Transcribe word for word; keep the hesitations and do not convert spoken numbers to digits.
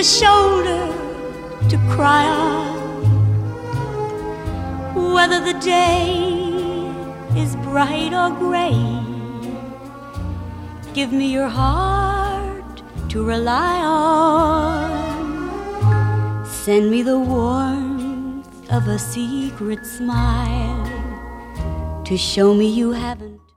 shoulder to cry on. Whether the day is bright or gray, give me your heart to rely on. Send me the warmth of a secret smile to show me you haven't